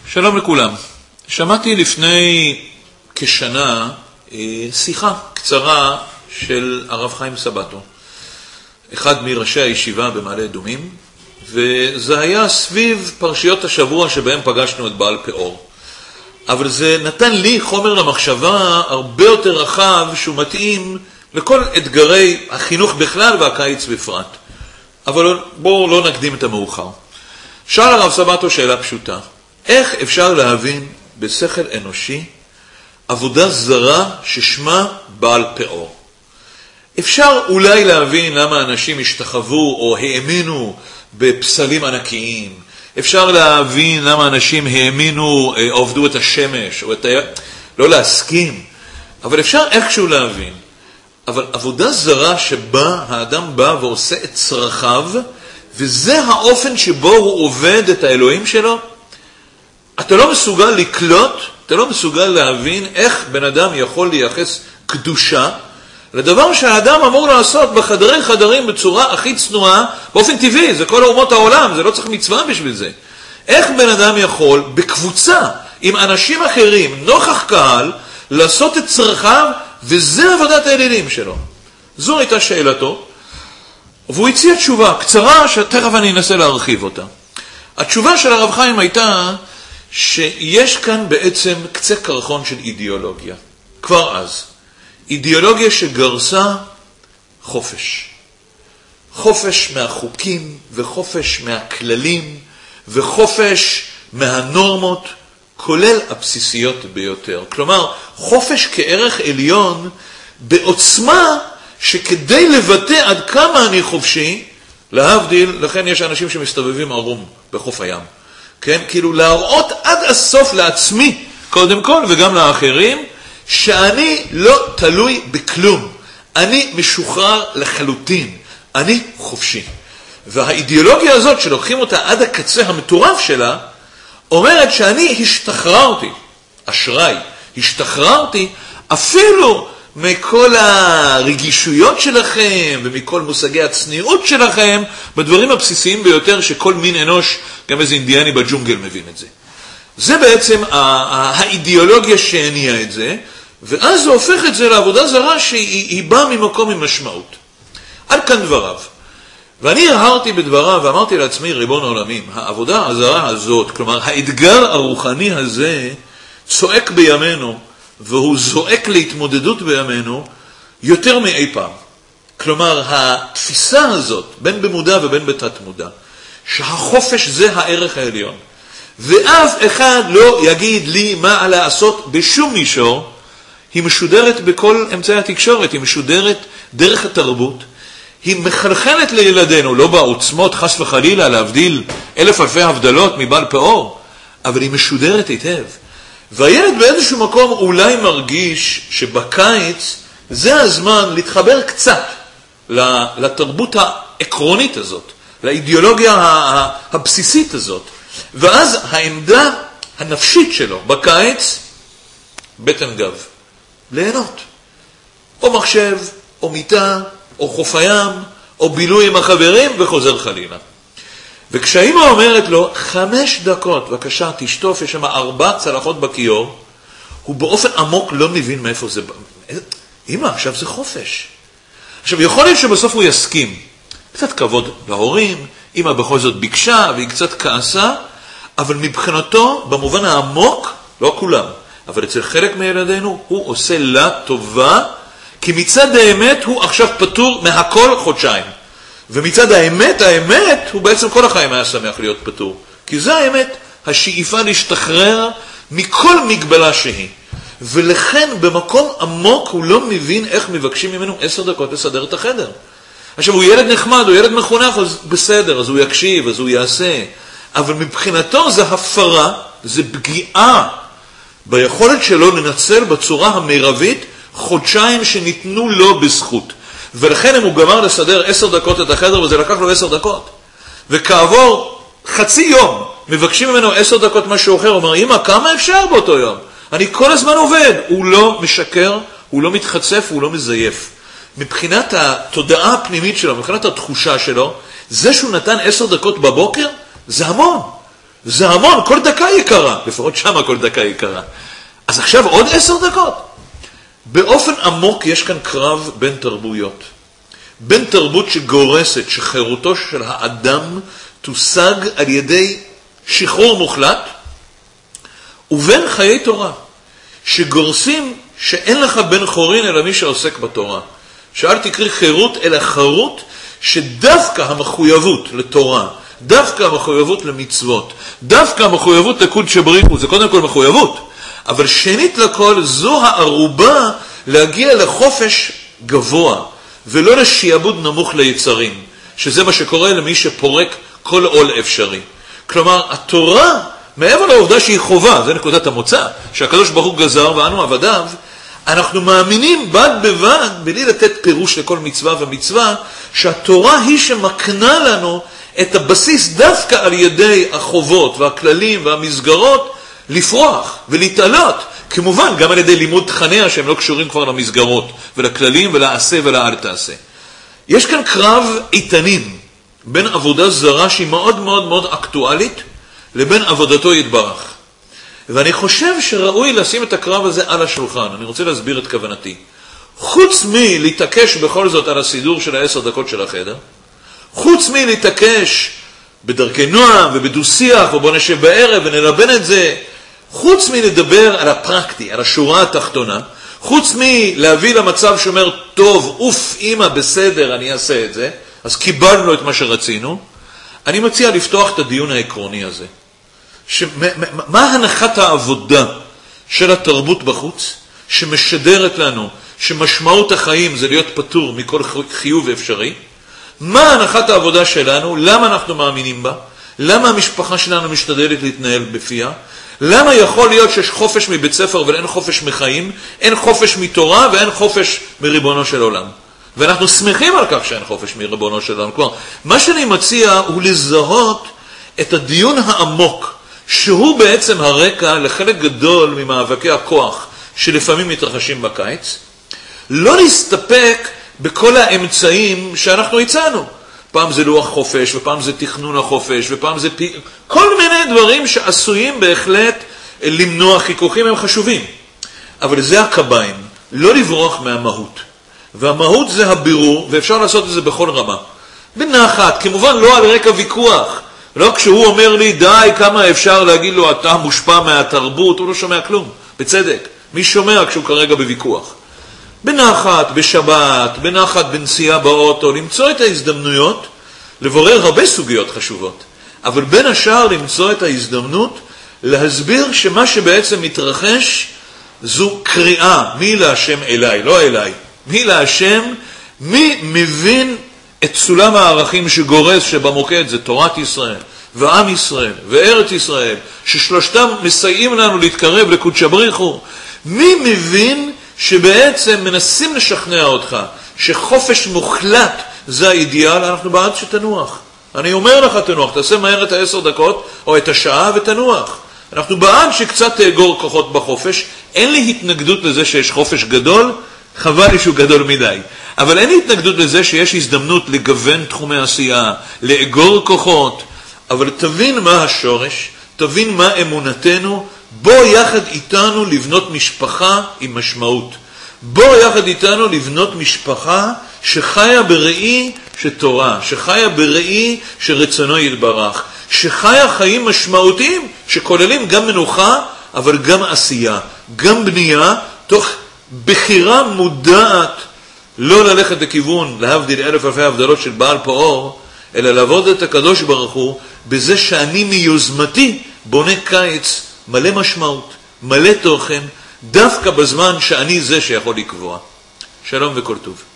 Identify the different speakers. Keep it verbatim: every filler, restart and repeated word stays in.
Speaker 1: שלום לכולם. שמעתי לפני כשנה שיחה קצרה של הרב חיים סבתו, אחד מראשי הישיבה במעלה אדומים, וזה היה סביב פרשיות השבוע שבהם פגשנו את בעל פאור. אבל זה נתן לי חומר למחשבה הרבה יותר רחב שהוא מתאים לכל אתגרי החינוך בכלל והקיץ בפרט. אבל בואו לא נקדים את המאוחר. שאל הרב סבתו שאלה פשוטה. איך אפשר להבין בשכל אנושי עבודה זרה ששמה בעל פאור? אפשר אולי להבין למה אנשים השתחוו או האמינו בפסלים ענקיים. אפשר להבין למה אנשים האמינו, עובדו את השמש, או את ה... לא להסכים. אבל אפשר איכשהו להבין. אבל עבודה זרה שבה האדם בא ועושה את צרכיו, וזה האופן שבו הוא עובד את האלוהים שלו, אתה לא מסוגל לקלוט, אתה לא מסוגל להבין איך בן אדם יכול לייחס קדושה לדבר שהאדם אמור לעשות בחדרי חדרים בצורה הכי צנועה, באופן טבעי, זה כל אומות העולם, זה לא צריך מצווה בשביל זה. איך בן אדם יכול בקבוצה עם אנשים אחרים, נוכח קהל, לעשות את צרכיו, וזה עבודת האלילים שלו. זו הייתה שאלתו, והוא הציע תשובה קצרה שתכף אני אנסה להרחיב אותה. התשובה של הרב חיים הייתה שיש כאן בעצם קצה קרחון של אידיאולוגיה. כבר אז. אידיאולוגיה שגרסה חופש. חופש מהחוקים וחופש מהכללים וחופש מהנורמות, כולל הבסיסיות ביותר. כלומר, חופש כערך עליון בעוצמה שכדי לבטא עד כמה אני חופשי, להבדיל, לכן יש אנשים שמסתובבים ערום בחוף הים. כן? כאילו להראות עד הסוף לעצמי, קודם כל, וגם לאחרים, שאני לא תלוי בכלום. אני משוחרר לחלוטין. אני חופשי. והאידיאולוגיה הזאת, שלוקחים אותה עד הקצה המטורף שלה, אומרת שאני השתחררתי, אשראי, השתחררתי אפילו מכל הרגישויות שלכם ומכל מושגי הצניעות שלכם, בדברים הבסיסיים ביותר שכל מין אנוש, גם איזה אינדיאני בג'ונגל מבין את זה. זה בעצם האידיאולוגיה שהניעה את זה, ואז זה הופך את זה לעבודה זרה שהיא באה ממקום עם משמעות. עד כאן דבריו. ואני הרהרתי בדבריו ואמרתי לעצמי, ריבון העולמים, העבודה הזרה הזאת, כלומר האתגר הרוחני הזה, צועק בימינו, והוא זועק להתמודדות בימינו, יותר מאי פעם. כלומר, התפיסה הזאת, בין במודע ובין בתת מודע, שהחופש זה הערך העליון, ואף אחד לא יגיד לי מה לעשות בשום מישור, היא משודרת בכל אמצעי התקשורת, היא משודרת דרך התרבות, היא מחלחלת לילדינו, לא בעוצמות חס וחלילה להבדיל אלף אלפי הבדלות מבעל פאור, אבל היא משודרת היטב. והילד באיזשהו מקום אולי מרגיש שבקיץ זה הזמן להתחבר קצת לתרבות העקרונית הזאת, לאידיאולוגיה הבסיסית הזאת. ואז העמדה הנפשית שלו בקיץ, בטן גב, ליהנות. או מחשב, או מיטה, או חוף הים, או בילוי עם החברים, וחוזר חלילה. וכשהאמא אומרת לו, חמש דקות, בבקשה, תשטוף, יש שם ארבע צלחות בכיור, הוא באופן עמוק לא מבין מאיפה זה בא. אמא, עכשיו זה חופש. עכשיו, יכול להיות שבסוף הוא יסכים. קצת כבוד להורים, אמא בכל זאת ביקשה, והיא קצת כעסה, אבל מבחינתו, במובן העמוק, לא כולם, אבל אצל חלק מילדינו, הוא עושה לה טובה, כי מצד האמת הוא עכשיו פטור מהכל חודשיים. ומצד האמת, האמת, הוא בעצם כל החיים היה שמח להיות פטור. כי זה האמת, השאיפה להשתחרר מכל מגבלה שהיא. ולכן במקום עמוק הוא לא מבין איך מבקשים ממנו עשר דקות לסדר את החדר. עכשיו הוא ילד נחמד, הוא ילד מחונך, אז בסדר, אז הוא יקשיב, אז הוא יעשה. אבל מבחינתו זה הפרה, זה פגיעה ביכולת שלו לנצל בצורה המרבית חודשיים שניתנו לו בזכות. ולכן אם הוא גמר לסדר עשר דקות את החדר, וזה לקח לו עשר דקות. וכעבור חצי יום, מבקשים ממנו עשר דקות משהו אחר, הוא אומר, אמא, כמה אפשר באותו יום? אני כל הזמן עובד. הוא לא משקר, הוא לא מתחצף, הוא לא מזייף. מבחינת התודעה הפנימית שלו, מבחינת התחושה שלו, זה שהוא נתן עשר דקות בבוקר, זה המון. זה המון, כל דקה יקרה, לפחות שמה כל דקה יקרה. אז עכשיו עוד עשר דקות. באופן עמוק יש כאן קרב בין תרבויות. בין תרבות שגורסת שחירותו של האדם תושג על ידי שחרור מוחלט, ובין חיי תורה, שגורסים שאין לך בן חורין אלא מי שעוסק בתורה. שאל תקריא חירות אלא חרות, שדווקא המחויבות לתורה, דווקא המחויבות למצוות, דווקא המחויבות לקודש בריחו, זה קודם כל מחויבות, אבל שנית לכל זו הערובה להגיע לחופש גבוה, ולא לשיעבוד נמוך ליצרים, שזה מה שקורה למי שפורק כל עול אפשרי. כלומר, התורה, מעבר לעובדה שהיא חובה, זה נקודת המוצא, שהקדוש ברוך הוא גזר ואנו עבדיו, אנחנו מאמינים בד בבד, בלי לתת פירוש לכל מצווה ומצווה, שהתורה היא שמקנה לנו את הבסיס דווקא על ידי החובות והכללים והמסגרות, לפרוח ולהתעלות, כמובן גם על ידי לימוד תכניה שהם לא קשורים כבר למסגרות ולכללים ולעשה ולאל תעשה. יש כאן קרב איתנים בין עבודה זרה שהיא מאוד מאוד מאוד אקטואלית לבין עבודתו יתברך. ואני חושב שראוי לשים את הקרב הזה על השולחן. אני רוצה להסביר את כוונתי. חוץ מי להתעקש בכל זאת על הסידור של העשר דקות של החדר, חוץ מי להתעקש בדרכי נועם ובדו-שיח ובוא נשב בערב ונלבן את זה, חוץ מלדבר על הפרקטי, על השורה התחתונה, חוץ מלהביא למצב שאומר, טוב, אוף, אמא, בסדר, אני אעשה את זה, אז קיבלנו את מה שרצינו, אני מציע לפתוח את הדיון העקרוני הזה. שמה, מה הנחת העבודה של התרבות בחוץ, שמשדרת לנו שמשמעות החיים זה להיות פטור מכל חיוב אפשרי? מה הנחת העבודה שלנו? למה אנחנו מאמינים בה? למה המשפחה שלנו משתדלת להתנהל בפיה? למה יכול להיות שיש חופש מבית ספר אבל אין חופש מחיים? אין חופש מתורה ואין חופש מריבונו של עולם. ואנחנו שמחים על כך שאין חופש מריבונו של עולם. כלומר, מה שאני מציע הוא לזהות את הדיון העמוק, שהוא בעצם הרקע לחלק גדול ממאבקי הכוח שלפעמים מתרחשים בקיץ, לא להסתפק בכל האמצעים שאנחנו הצענו. פעם זה לוח חופש, ופעם זה תכנון החופש, ופעם זה פי... כל מיני דברים שעשויים בהחלט למנוע חיכוכים, הם חשובים. אבל זה הקביים, לא לברוח מהמהות. והמהות זה הבירור, ואפשר לעשות את זה בכל רמה. בנחת, כמובן לא על רקע ויכוח. לא כשהוא אומר לי, די, כמה אפשר להגיד לו, אתה מושפע מהתרבות, הוא לא שומע כלום. בצדק. מי שומע כשהוא כרגע בוויכוח? בנחת, בשבת, בנחת בנסיעה באוטו, למצוא את ההזדמנויות, לברר הרבה סוגיות חשובות. אבל בין השאר למצוא את ההזדמנות, להסביר שמה שבעצם מתרחש, זו קריאה, מי להשם אליי, לא אליי. מי להשם, מי מבין את סולם הערכים שגורס שבמוקד זה תורת ישראל, ועם ישראל, וארץ ישראל, ששלושתם מסייעים לנו להתקרב לקודש בריחו. מי מבין שבעצם מנסים לשכנע אותך שחופש מוחלט זה האידיאל? אנחנו בעד שתנוח. אני אומר לך תנוח, תעשה מהר את העשר דקות או את השעה ותנוח. אנחנו בעד שקצת תאגור כוחות בחופש. אין לי התנגדות לזה שיש חופש גדול, חבל לי שהוא גדול מדי. אבל אין לי התנגדות לזה שיש הזדמנות לגוון תחומי עשייה, לאגור כוחות. אבל תבין מה השורש, תבין מה אמונתנו, בוא יחד איתנו לבנות משפחה עם משמעות. בוא יחד איתנו לבנות משפחה שחיה בראי שתורה, שחיה בראי שרצונו יתברך, שחיה חיים משמעותיים שכוללים גם מנוחה אבל גם עשייה, גם בנייה, תוך בחירה מודעת לא ללכת לכיוון, להבדיל אלף אלפי הבדלות של בעל פאור, אלא לעבוד את הקדוש ברוך הוא בזה שאני מיוזמתי בונה קיץ מלא משמעות, מלא תוכן, דווקא בזמן שאני זה שיכול לקבוע. שלום וכל טוב.